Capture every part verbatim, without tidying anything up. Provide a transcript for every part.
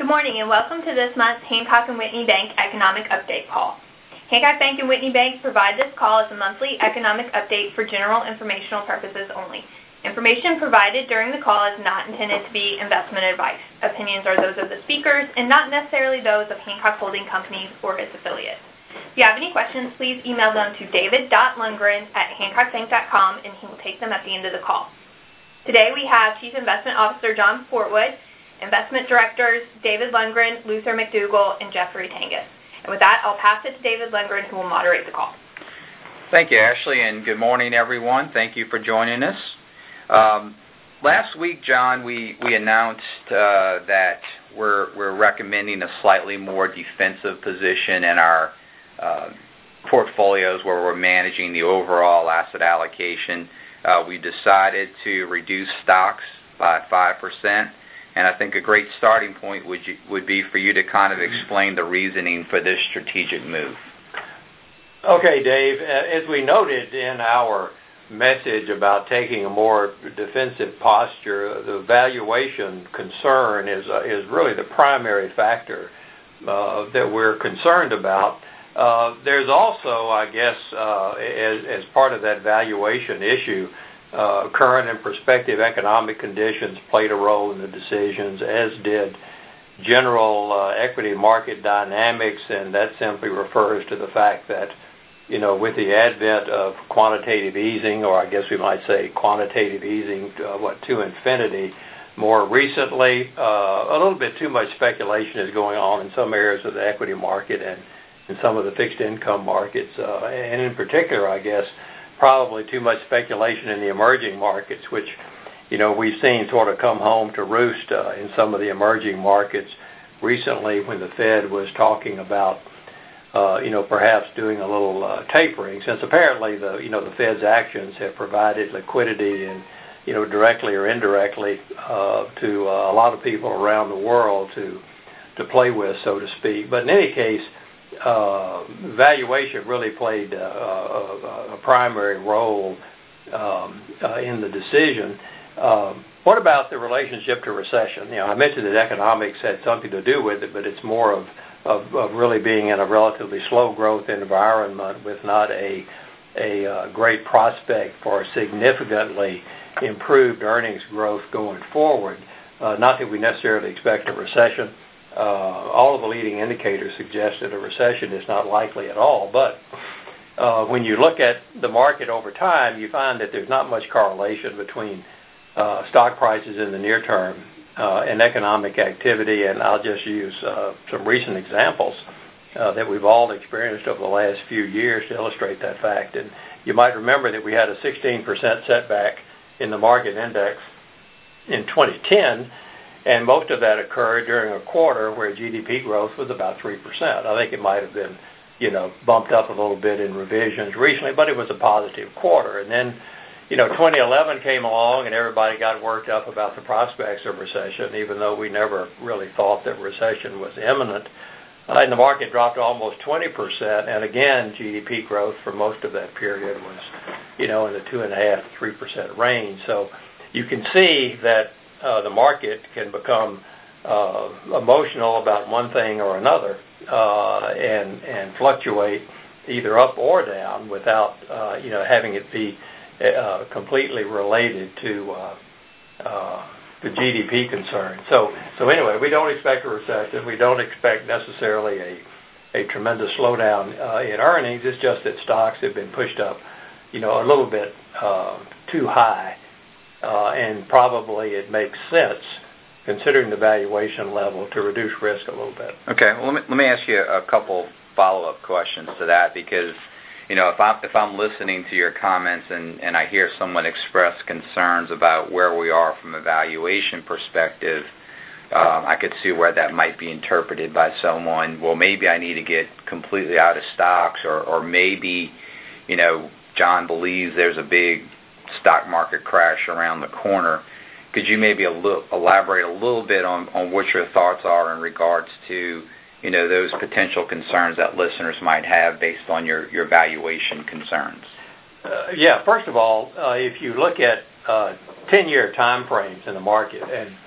Good morning and welcome to this month's Hancock and Whitney Bank Economic Update Call. Hancock Bank and Whitney Bank provide this call as a monthly economic update for general informational purposes only. Information provided during the call is not intended to be investment advice. Opinions are those of the speakers and not necessarily those of Hancock Holding Companies or its affiliates. If you have any questions, please email them to david dot lundgren at hancock bank dot com and he will take them at the end of the call. Today we have Chief Investment Officer John Portwood, Investment Directors David Lundgren, Luther McDougall, and Jeffrey Tangus. And with that, I'll pass it to David Lundgren, who will moderate the call. Thank you, Ashley, and good morning, everyone. Thank you for joining us. Um, last week, John, we, we announced uh, that we're, we're recommending a slightly more defensive position in our uh, portfolios where we're managing the overall asset allocation. Uh, we decided to reduce stocks by five percent. And I think a great starting point would you, would be for you to kind of explain the reasoning for this strategic move. Okay, Dave. As we noted in our message about taking a more defensive posture, the valuation concern is uh, is really the primary factor uh, that we're concerned about. Uh, there's also, I guess, uh, as, as part of that valuation issue, Uh, current and prospective economic conditions played a role in the decisions, as did general uh, equity market dynamics, and that simply refers to the fact that, you know, with the advent of quantitative easing, or I guess we might say quantitative easing, uh, what, to infinity, more recently, uh, a little bit too much speculation is going on in some areas of the equity market and in some of the fixed income markets, uh, and in particular, I guess, probably too much speculation in the emerging markets, which, you know, we've seen sort of come home to roost uh, in some of the emerging markets recently when the Fed was talking about, uh, you know, perhaps doing a little uh, tapering, since apparently the, you know, the Fed's actions have provided liquidity and, you know, directly or indirectly uh, to uh, a lot of people around the world to to play with, so to speak. But in any case, Uh, valuation really played uh, a, a primary role um, uh, in the decision. Uh, what about the relationship to recession? You know, I mentioned that economics had something to do with it, but it's more of, of, of really being in a relatively slow growth environment with not a, a uh, great prospect for significantly improved earnings growth going forward. Uh, not that we necessarily expect a recession. Uh, all of the leading indicators suggest that a recession is not likely at all. But uh, when you look at the market over time, you find that there's not much correlation between uh, stock prices in the near term uh, and economic activity. And I'll just use uh, some recent examples uh, that we've all experienced over the last few years to illustrate that fact. And you might remember that we had a sixteen percent setback in the market index in twenty ten. And most of that occurred during a quarter where G D P growth was about three percent. I think it might have been, you know, bumped up a little bit in revisions recently, but it was a positive quarter. And then, you know, twenty eleven came along and everybody got worked up about the prospects of recession, even though we never really thought that recession was imminent. Uh, and the market dropped almost twenty percent. And again, G D P growth for most of that period was, you know, in the two point five to three percent range. So you can see that Uh, the market can become uh, emotional about one thing or another uh, and and fluctuate either up or down without uh, you know having it be uh, completely related to uh, uh, the G D P concern. So so anyway, we don't expect a recession. We don't expect necessarily a a tremendous slowdown uh, in earnings. It's just that stocks have been pushed up, you know, a little bit uh, too high. Uh, and probably it makes sense, considering the valuation level, to reduce risk a little bit. Okay, well, let me, let me ask you a couple follow-up questions to that, because, you know, if I'm, if I'm listening to your comments and, and I hear someone express concerns about where we are from a valuation perspective, um, I could see where that might be interpreted by someone, well, maybe I need to get completely out of stocks, or, or maybe, you know, John believes there's a big stock market crash around the corner. Could you maybe a little, elaborate a little bit on, on what your thoughts are in regards to, you know, those potential concerns that listeners might have based on your, your valuation concerns? Uh, yeah, first of all, uh, if you look at uh, ten-year time frames in the market, and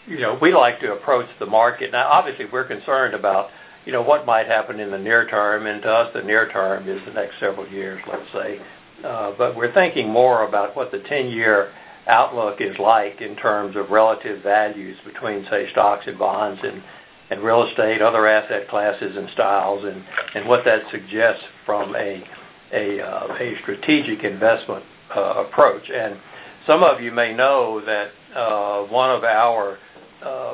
you know, we like to approach the market. Now, obviously, we're concerned about, you know, what might happen in the near term, and to us, the near term is the next several years, let's say. Uh, but we're thinking more about what the ten-year outlook is like in terms of relative values between, say, stocks and bonds and, and real estate, other asset classes and styles, and, and what that suggests from a a, uh, a strategic investment uh, approach. And some of you may know that uh, one of our uh,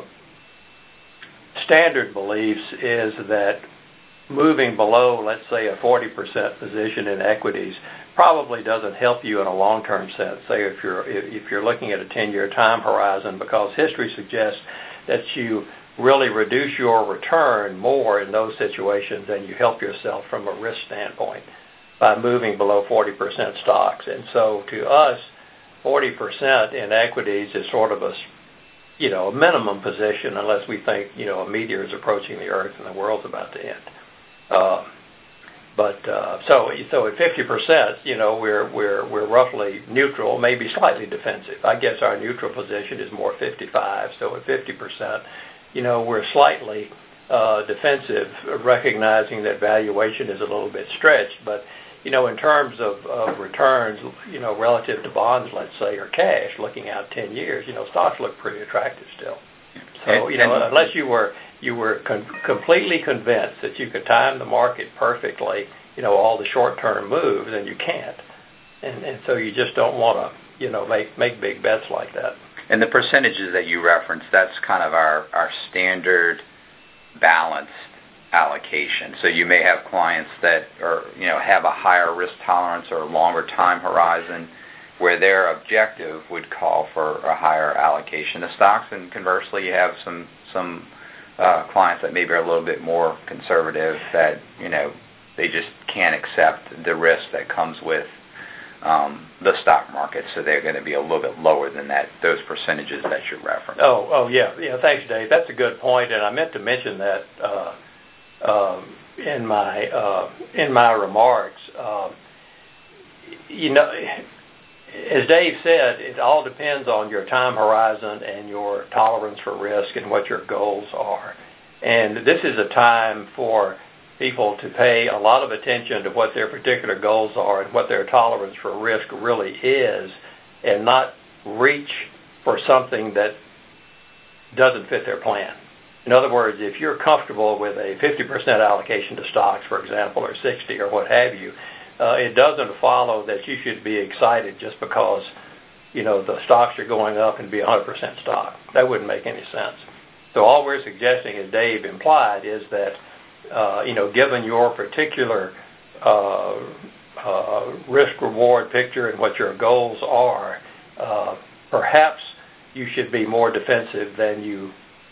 standard beliefs is that moving below, let's say, a forty percent position in equities probably doesn't help you in a long-term sense. Say if you're if you're looking at a ten-year time horizon, because history suggests that you really reduce your return more in those situations than you help yourself from a risk standpoint by moving below forty percent stocks. And so to us, forty percent in equities is sort of a, you know, a minimum position unless we think, you know, a meteor is approaching the Earth and the world's about to end. Uh, but uh, so so at fifty percent, you know, we're we're we're roughly neutral, maybe slightly defensive. I guess our neutral position is more fifty-five. So at fifty percent, you know, we're slightly uh, defensive, recognizing that valuation is a little bit stretched, but you know, in terms of, of returns, you know, relative to bonds, let's say, or cash, looking out ten years, you know, stocks look pretty attractive still. So, you know, unless you were you were con- completely convinced that you could time the market perfectly, you know, all the short-term moves, then you can't. And, and so you just don't want to, you know, make make big bets like that. And the percentages that you referenced, that's kind of our, our standard balanced allocation. So you may have clients that are, you know, have a higher risk tolerance or a longer time horizon where their objective would call for a higher allocation of stocks, and conversely you have some some uh, clients that maybe are a little bit more conservative that, you know, they just can't accept the risk that comes with um, the stock market, so they're going to be a little bit lower than that, those percentages that you referenced. Oh, oh yeah, yeah. Thanks, Dave. That's a good point, and I meant to mention that uh, Uh, in my uh, in my remarks. Uh, you know, as Dave said, it all depends on your time horizon and your tolerance for risk and what your goals are. And this is a time for people to pay a lot of attention to what their particular goals are and what their tolerance for risk really is, and not reach for something that doesn't fit their plan. In other words, if you're comfortable with a fifty percent allocation to stocks, for example, or sixty or what have you, uh, it doesn't follow that you should be excited just because, you know, the stocks are going up and be one hundred percent stock. That wouldn't make any sense. So all we're suggesting, as Dave implied, is that, uh, you know, given your particular uh, uh, risk-reward picture and what your goals are, uh, perhaps you should be more defensive than you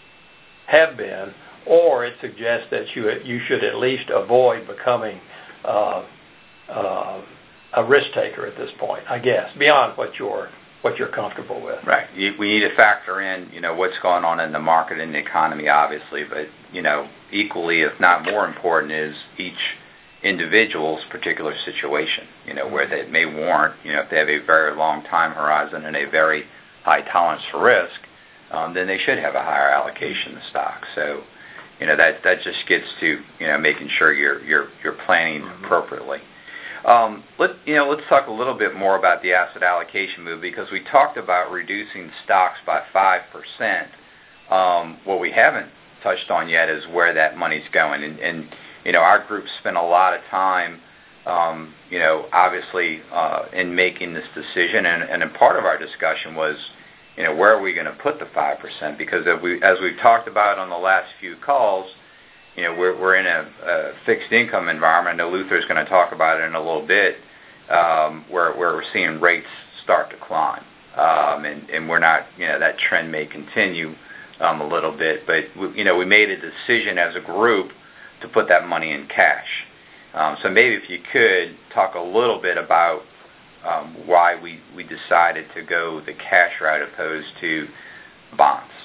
have been, or it suggests that you you should at least avoid becoming uh, uh, a risk taker at this point, I guess, beyond what you're what you're comfortable with. Right. You, we need to factor in, you know, what's going on in the market and the economy, obviously, but, you know, equally, if not more important, is each individual's particular situation, you know, where they may warrant, you know, if they have a very long time horizon and a very high tolerance for risk, Um, then they should have a higher allocation to stocks. So, you know, that that just gets to, you know, making sure you're you're you're planning appropriately. Um, let you know, let's talk a little bit more about the asset allocation move, because we talked about reducing stocks by five percent. Um, what we haven't touched on yet is where that money's going, and, and you know, our group spent a lot of time, um, you know, obviously uh, in making this decision, and, and a part of our discussion was, you know, where are we going to put the five percent? Because as, we, as we've talked about on the last few calls, you know, we're, we're in a, a fixed income environment. I know Luther's going to talk about it in a little bit, um, where, where we're seeing rates start to climb. Um, and, and we're not, you know, that trend may continue um, a little bit. But, we, you know, we made a decision as a group to put that money in cash. Um, so maybe if you could talk a little bit about Um, why we, we decided to go the cash route opposed to bonds.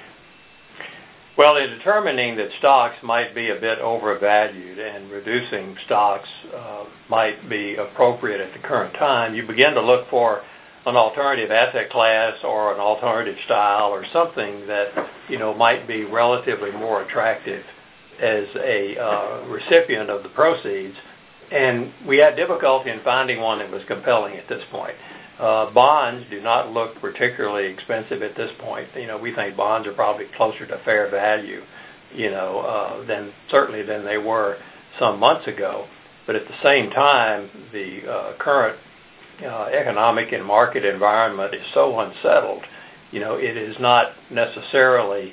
Well, in determining that stocks might be a bit overvalued and reducing stocks uh, might be appropriate at the current time, you begin to look for an alternative asset class or an alternative style or something that, you know, might be relatively more attractive as a uh, recipient of the proceeds. And we had difficulty in finding one that was compelling at this point. Uh, bonds do not look particularly expensive at this point. You know, we think bonds are probably closer to fair value, you know, uh, than certainly than they were some months ago. But at the same time, the uh, current uh, economic and market environment is so unsettled. You know, it is not necessarily,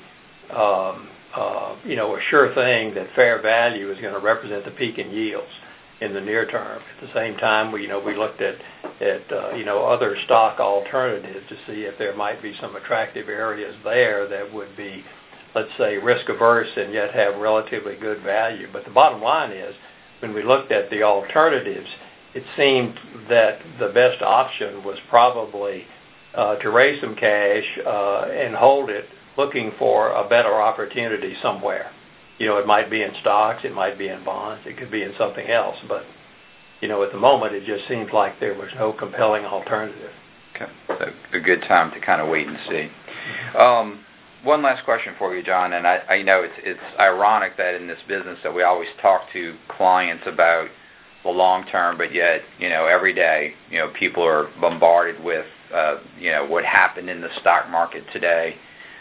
um, uh, you know, a sure thing that fair value is going to represent the peak in yields in the near term. At the same time, we, you know, we looked at, at uh, you know, other stock alternatives to see if there might be some attractive areas there that would be, let's say, risk averse and yet have relatively good value. But the bottom line is, when we looked at the alternatives, it seemed that the best option was probably uh, to raise some cash uh, and hold it, looking for a better opportunity somewhere. You know, it might be in stocks, it might be in bonds, it could be in something else. But, you know, at the moment, it just seems like there was no compelling alternative. Okay, so a good time to kind of wait and see. Um, one last question for you, John, and I, I know it's it's ironic that in this business that we always talk to clients about the long term, but yet, you know, every day, you know, people are bombarded with, uh, you know, what happened in the stock market today.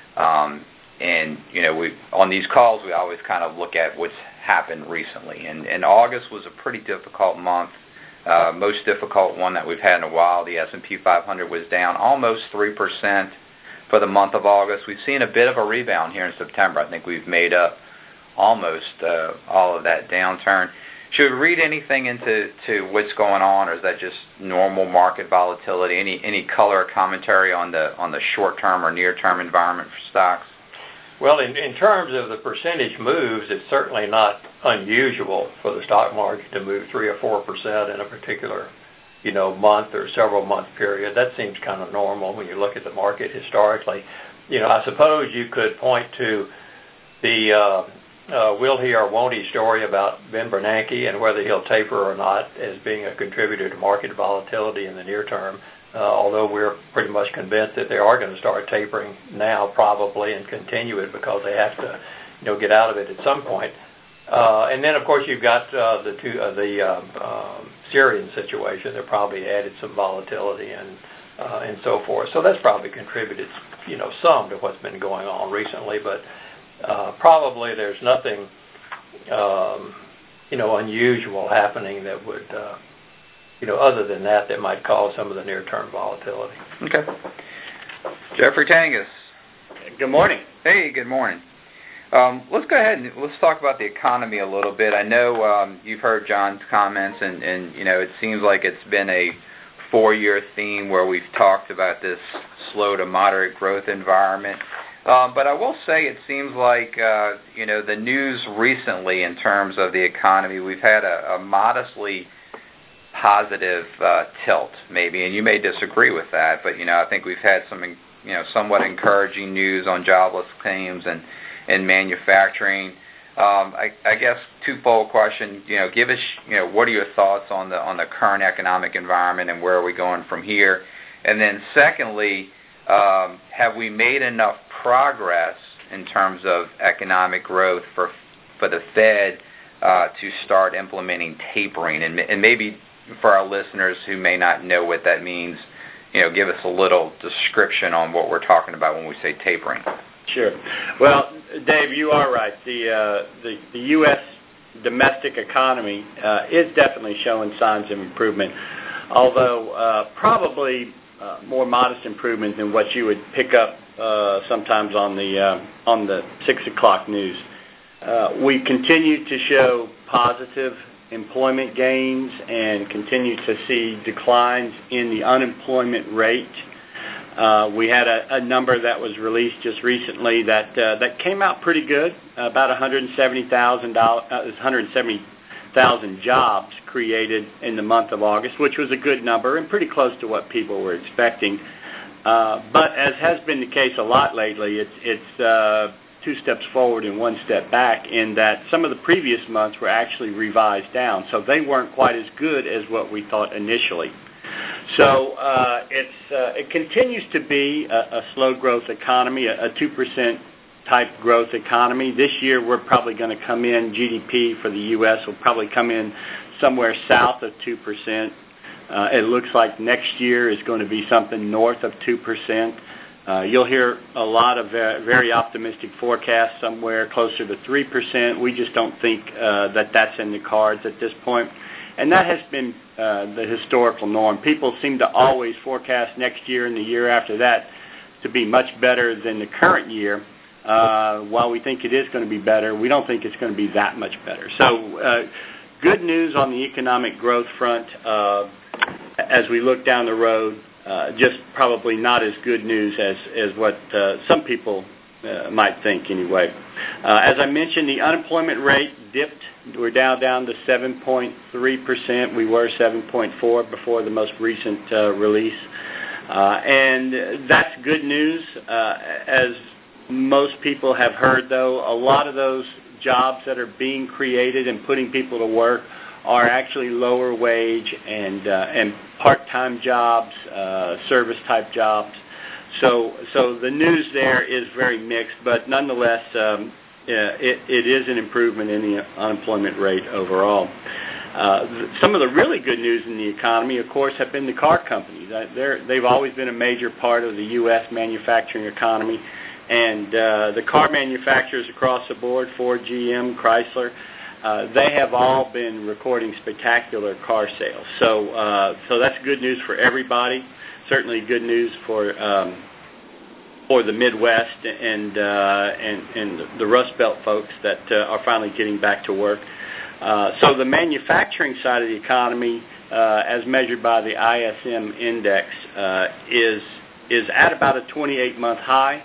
Um, and, you know, we on these calls, we always kind of look at what's happened recently. And, and August was a pretty difficult month, uh, most difficult one that we've had in a while. The S and P five hundred was down almost three percent for the month of August. We've seen a bit of a rebound here in September. I think we've made up almost uh, all of that downturn. Should we read anything into to what's going on, or is that just normal market volatility? Any any color or commentary on the on the short-term or near-term environment for stocks? Well, in, in terms of the percentage moves, it's certainly not unusual for the stock market to move three or four percent in a particular, you know, month or several month period. That seems kind of normal when you look at the market historically. You know, I suppose you could point to the uh, uh, will he or won't he story about Ben Bernanke and whether he'll taper or not as being a contributor to market volatility in the near term. Uh, although we're pretty much convinced that they are going to start tapering now probably and continue it because they have to, you know, get out of it at some point. Uh, and then, of course, you've got uh, the two, uh, the uh, um, Syrian situation that probably added some volatility and uh, and so forth. So that's probably contributed, you know, some to what's been going on recently. But uh, probably there's nothing, um, you know, unusual happening that would, uh, you know, other than that, that might cause some of the near-term volatility. Okay. Jeffrey Tangus. Good morning. Hey, good morning. Um, let's go ahead and let's talk about the economy a little bit. I know um, you've heard John's comments, and, and you know it seems like it's been a four-year theme where we've talked about this slow to moderate growth environment. Um, but I will say it seems like uh, you know the news recently in terms of the economy, we've had a, a modestly positive uh, tilt, maybe, and you may disagree with that. But you know I think we've had some you know somewhat encouraging news on jobless claims and in manufacturing. Um, I, I guess twofold question. You know, give us, you know, what are your thoughts on the on the current economic environment and where are we going from here? And then secondly, um, have we made enough progress in terms of economic growth for for the Fed uh, to start implementing tapering? And, and maybe for our listeners who may not know what that means, you know, give us a little description on what we're talking about when we say tapering. Sure. Well, Dave, you are right. The uh, the, the U S domestic economy uh, is definitely showing signs of improvement, although uh, probably uh, more modest improvement than what you would pick up uh, sometimes on the uh, on the six o'clock news. Uh, we continue to show positive employment gains and continue to see declines in the unemployment rate. Uh, we had a, a number that was released just recently that uh, that came out pretty good, about one hundred seventy thousand uh, one hundred seventy thousand jobs created in the month of August, which was a good number and pretty close to what people were expecting. Uh, but as has been the case a lot lately, it's, it's uh, two steps forward and one step back in that some of the previous months were actually revised down, so they weren't quite as good as what we thought initially. So uh, it's uh, it continues to be a, a slow growth economy, a, a two percent type growth economy. This year we're probably going to come in, G D P for the U S will probably come in somewhere south of two percent. Uh, it looks like next year is going to be something north of two percent. Uh, you'll hear a lot of uh, very optimistic forecasts somewhere closer to three percent. We just don't think uh, that that's in the cards at this point. And that has been uh, the historical norm. People seem to always forecast next year and the year after that to be much better than the current year. Uh, while we think it is going to be better, we don't think it's going to be that much better. So uh, good news on the economic growth front uh, as we look down the road. Uh, just probably not as good news as, as what uh, some people uh, might think anyway. Uh, as I mentioned, the unemployment rate dipped. We're down down to seven point three percent. We were seven point four before the most recent uh, release. Uh, and that's good news. Uh, as most people have heard, though, a lot of those jobs that are being created and putting people to work are actually lower wage and uh, and part-time jobs, uh, service-type jobs. So so the news there is very mixed, but nonetheless, um, yeah, it, it is an improvement in the unemployment rate overall. Uh, some of the really good news in the economy, of course, have been the car companies. They're, they've always been a major part of the U S manufacturing economy, and uh, the car manufacturers across the board, Ford, G M, Chrysler, Uh, they have all been recording spectacular car sales. So uh, so that's good news for everybody. Certainly good news for um, for the Midwest and, uh, and and the Rust Belt folks that uh, are finally getting back to work. Uh, so the manufacturing side of the economy, uh, as measured by the I S M index, uh, is is at about a twenty-eight month high.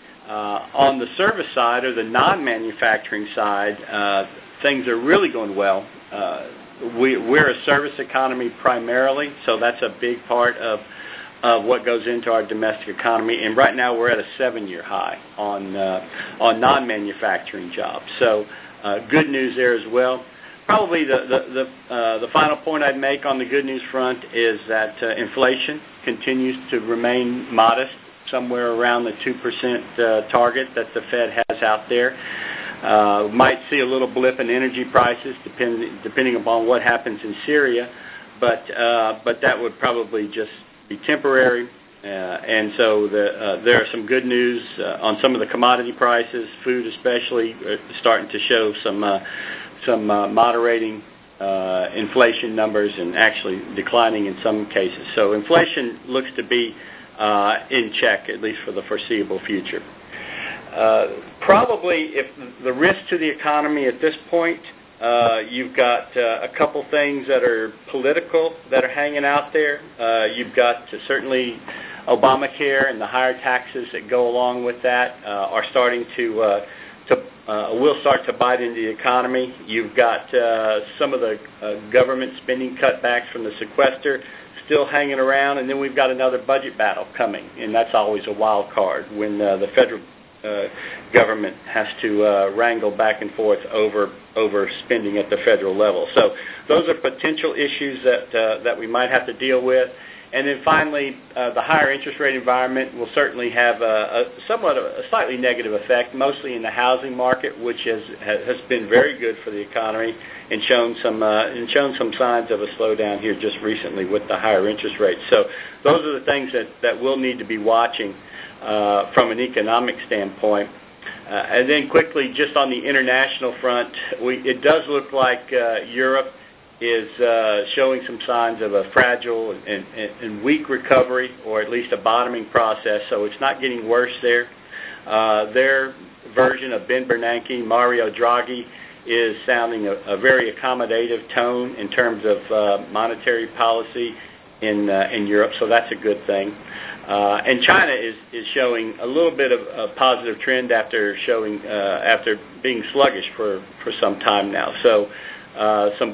Uh, on the service side, or the non-manufacturing side, uh, things are really going well. Uh, we, we're a service economy primarily, so that's a big part of, of what goes into our domestic economy. And right now we're at a seven-year high on uh, on non-manufacturing jobs. So uh, good news there as well. Probably the the the, uh, the final point I'd make on the good news front is that uh, inflation continues to remain modest, somewhere around the two percent uh, target that the Fed has out there. Uh, might see a little blip in energy prices depending depending upon what happens in Syria, but uh, but that would probably just be temporary. Uh, and so the, uh, there are some good news uh, on some of the commodity prices, food especially, uh, starting to show some uh, some uh, moderating uh, inflation numbers and actually declining in some cases. So inflation looks to be uh, in check, at least for the foreseeable future. Uh, probably, if the risk to the economy at this point, uh, you've got uh, a couple things that are political that are hanging out there. Uh, you've got uh, certainly Obamacare and the higher taxes that go along with that uh, are starting to uh, to uh, will start to bite into the economy. You've got uh, some of the uh, government spending cutbacks from the sequester still hanging around, and then we've got another budget battle coming, and that's always a wild card when uh, the federal Uh, government has to uh, wrangle back and forth over over spending at the federal level. So those are potential issues that uh, that we might have to deal with. And then finally, uh, the higher interest rate environment will certainly have a, a somewhat a slightly negative effect, mostly in the housing market, which has has been very good for the economy and shown some uh, and shown some signs of a slowdown here just recently with the higher interest rates. So those are the things that, that we'll need to be watching Uh, from an economic standpoint. Uh, and then quickly, just on the international front, we, it does look like uh, Europe is uh, showing some signs of a fragile and, and, and weak recovery, or at least a bottoming process, so it's not getting worse there. Uh, their version of Ben Bernanke, Mario Draghi, is sounding a, a very accommodative tone in terms of uh, monetary policy in, uh, in Europe, so that's a good thing. Uh, and China is, is showing a little bit of a positive trend after showing uh, after being sluggish for, for some time now. So, uh, some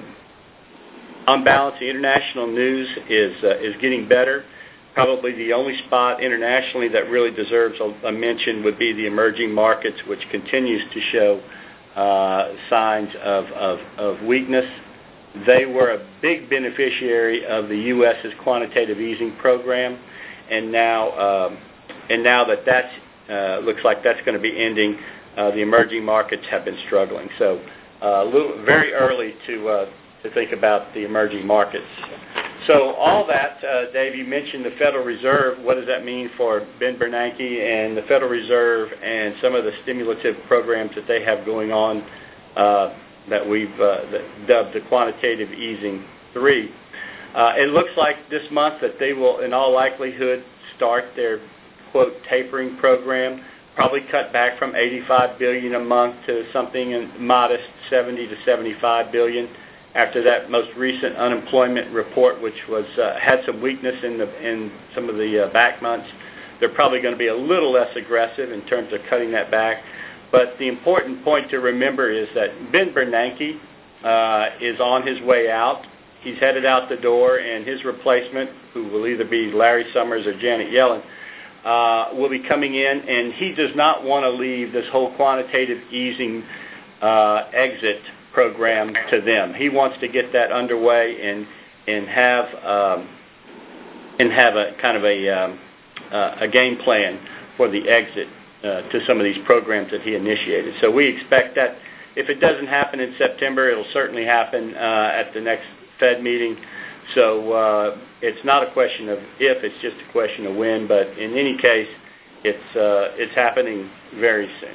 on balance, the international news is uh, is getting better. Probably the only spot internationally that really deserves a, a mention would be the emerging markets, which continues to show uh, signs of, of, of weakness. they were a big beneficiary of the U S's quantitative easing program, and now um, and now that that's uh, looks like that's going to be ending, uh, the emerging markets have been struggling. So, uh, a little, very early to uh, to think about the emerging markets. So, all that, uh, Dave, you mentioned the Federal Reserve. What does that mean for Ben Bernanke and the Federal Reserve and some of the stimulative programs that they have going on uh, that we've uh, that dubbed the quantitative easing three? Uh, it looks like this month that they will, in all likelihood, start their, quote, tapering program, probably cut back from eighty-five billion dollars a month to something in modest seventy to seventy-five billion dollars after that most recent unemployment report, which was uh, had some weakness in the in some of the uh, back months. They're probably going to be a little less aggressive in terms of cutting that back. But the important point to remember is that Ben Bernanke uh, is on his way out. He's headed out the door, and his replacement, who will either be Larry Summers or Janet Yellen, uh, will be coming in, and he does not want to leave this whole quantitative easing uh, exit program to them. He wants to get that underway and and have um, and have a kind of a um, uh, a game plan for the exit uh, to some of these programs that he initiated. So we expect that if it doesn't happen in September, it'll certainly happen uh, at the next Fed meeting. So uh, it's not a question of if, it's just a question of when. But in any case, it's uh, it's happening very soon.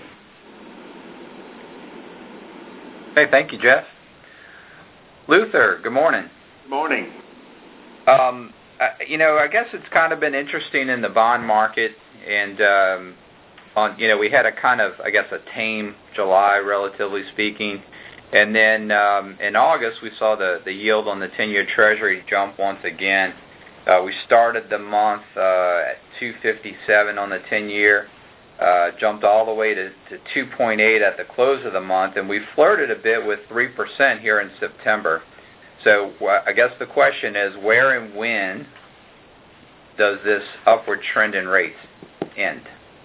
Hey, thank you, Jeff. Luther, good morning. Good morning. Um, uh, you know, I guess it's kind of been interesting in the bond market, and um, on you know we had a kind of I guess a tame July, relatively speaking. And then um, in August, we saw the, the yield on the ten-year Treasury jump once again. Uh, we started the month uh, at two fifty-seven on the ten-year, uh, jumped all the way to, to two point eight at the close of the month, and we flirted a bit with three percent here in September. So uh, I guess the question is, where and when does this upward trend in rates end?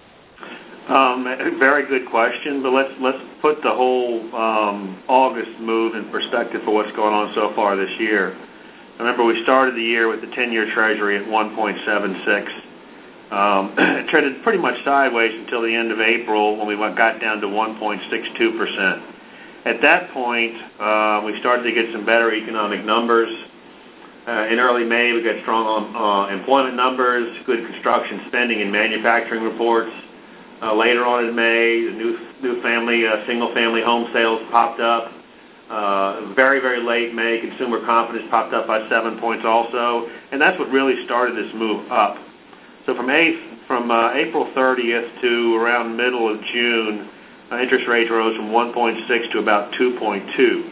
Um, very good question, but let's let's put the whole um, August move in perspective for what's going on so far this year. Remember, we started the year with the ten-year Treasury at one point seven six. Um, it traded pretty much sideways until the end of April when we went, got down to one point six two percent. At that point, uh, we started to get some better economic numbers. Uh, in early May, we got strong uh, employment numbers, good construction spending and manufacturing reports. Uh, later on in May, the new new family, uh, single-family home sales popped up. Uh, very, very late May, consumer confidence popped up by seven points also, and that's what really started this move up. So from, eighth, from uh, April thirtieth to around middle of June, uh, interest rates rose from one point six to about two point two.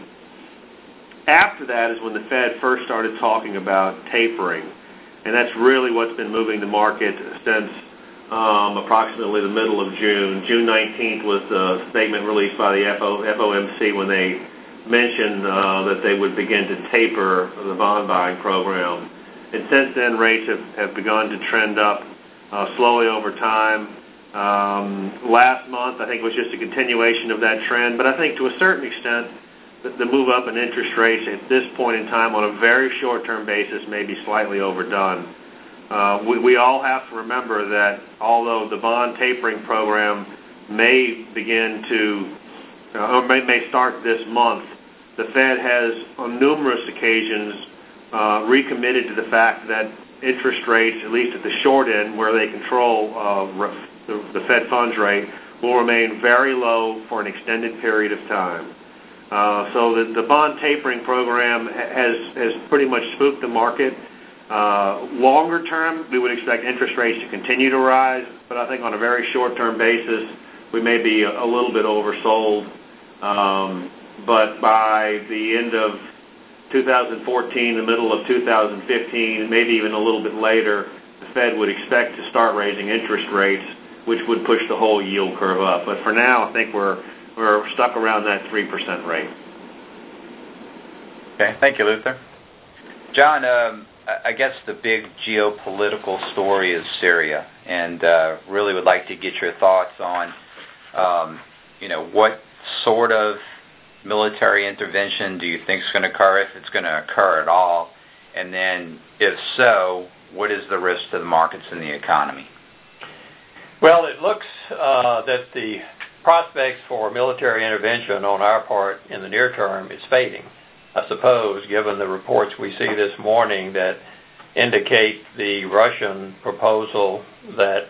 After that is when the Fed first started talking about tapering, and that's really what's been moving the market since Um, approximately the middle of June. June nineteenth was the statement released by the F O M C when they mentioned uh, that they would begin to taper the bond buying program. And since then, rates have, have begun to trend up uh, slowly over time. Um, last month, I think, was just a continuation of that trend. But I think to a certain extent, the, the move up in interest rates at this point in time on a very short-term basis may be slightly overdone. Uh, we, we all have to remember that although the bond tapering program may begin to, uh, or may, may start this month, the Fed has on numerous occasions uh, recommitted to the fact that interest rates, at least at the short end where they control uh, the, the Fed funds rate, will remain very low for an extended period of time. Uh, so the, the bond tapering program has, has pretty much spooked the market. Uh, longer term, we would expect interest rates to continue to rise, but I think on a very short-term basis, we may be a, a little bit oversold. Um, but by the end of two thousand fourteen, the middle of two thousand fifteen, maybe even a little bit later, the Fed would expect to start raising interest rates, which would push the whole yield curve up. But for now, I think we're we're stuck around that three percent rate. Okay, thank you, Luther. John, um, I guess the big geopolitical story is Syria, and uh, really would like to get your thoughts on, um, you know, what sort of military intervention do you think is going to occur, if it's going to occur at all? And then, if so, what is the risk to the markets and the economy? Well, it looks uh, that the prospects for military intervention on our part in the near term is fading, I suppose, given the reports we see this morning that indicate the Russian proposal that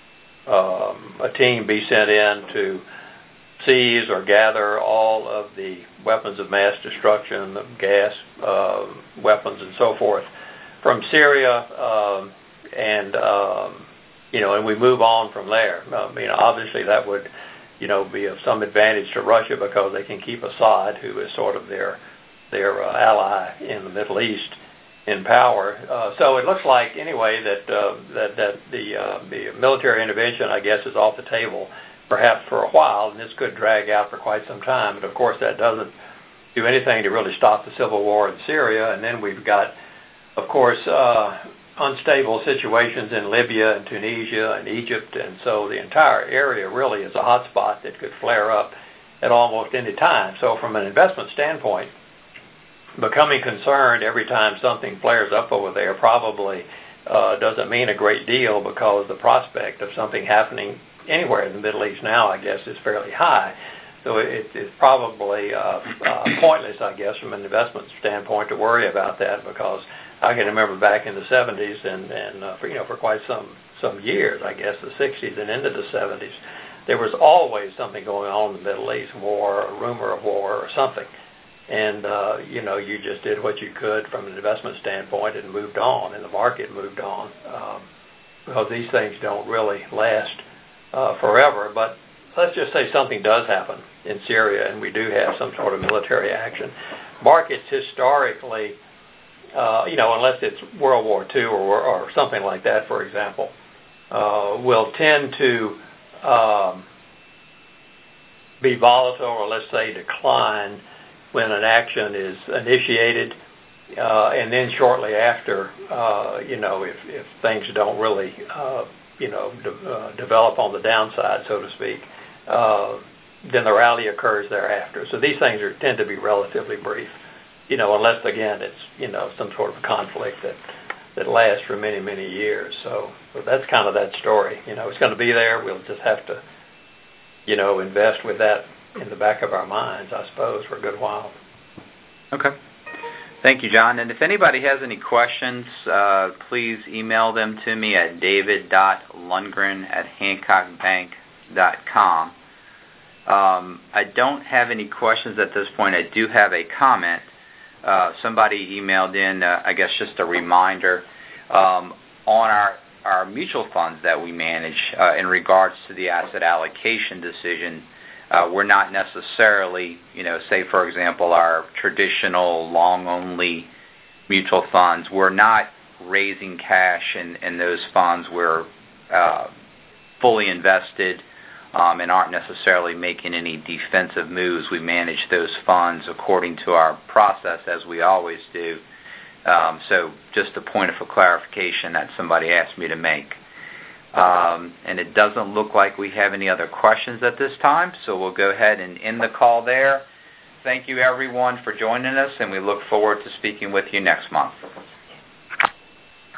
um, a team be sent in to seize or gather all of the weapons of mass destruction, the gas uh, weapons and so forth from Syria, um, and um, you know, and we move on from there. Um, you know, obviously that would, you know, be of some advantage to Russia because they can keep Assad, who is sort of their their uh, ally in the Middle East, in power. Uh, so it looks like anyway that uh, that that the uh, the military intervention, I guess, is off the table, perhaps for a while, and this could drag out for quite some time. But of course, that doesn't do anything to really stop the civil war in Syria. And then we've got, of course, uh, unstable situations in Libya and Tunisia and Egypt, and so the entire area really is a hot spot that could flare up at almost any time. So from an investment standpoint, becoming concerned every time something flares up over there probably uh, doesn't mean a great deal, because the prospect of something happening anywhere in the Middle East now, I guess, is fairly high. So it, it's probably uh, uh, pointless, I guess, from an investment standpoint to worry about that, because I can remember back in the seventies and, and uh, for, you know, for quite some, some years, I guess, the sixties and into the seventies, there was always something going on in the Middle East, war, a rumor of war or something. And, uh, you know, you just did what you could from an investment standpoint and moved on, and the market moved on, um, because these things don't really last uh, forever. But let's just say something does happen in Syria and we do have some sort of military action. Markets historically, uh, you know, unless it's World War Two or, or something like that, for example, uh, will tend to um, be volatile, or let's say decline, when an action is initiated, uh, and then shortly after, uh, you know, if, if things don't really, uh, you know, de- uh, develop on the downside, so to speak, uh, then the rally occurs thereafter. So these things are, tend to be relatively brief, you know, unless, again, it's, you know, some sort of conflict that, that lasts for many, many years. So, so that's kind of that story. You know, it's going to be there. We'll just have to, you know, invest with that in the back of our minds, I suppose, for a good while. Okay. Thank you, John. And if anybody has any questions, uh, please email them to me at david dot lundgren at hancock bank dot com. Um, I don't have any questions at this point. I do have a comment. Uh, somebody emailed in, uh, I guess just a reminder, um, on our, our mutual funds that we manage uh, in regards to the asset allocation decision. Uh, we're not necessarily, you know, say, for example, our traditional long-only mutual funds, we're not raising cash in, in those funds. We're uh, fully invested um, and aren't necessarily making any defensive moves. We manage those funds according to our process, as we always do. Um, so just a point of clarification that somebody asked me to make. Um, and it doesn't look like we have any other questions at this time, so we'll go ahead and end the call there. Thank you, everyone, for joining us, and we look forward to speaking with you next month.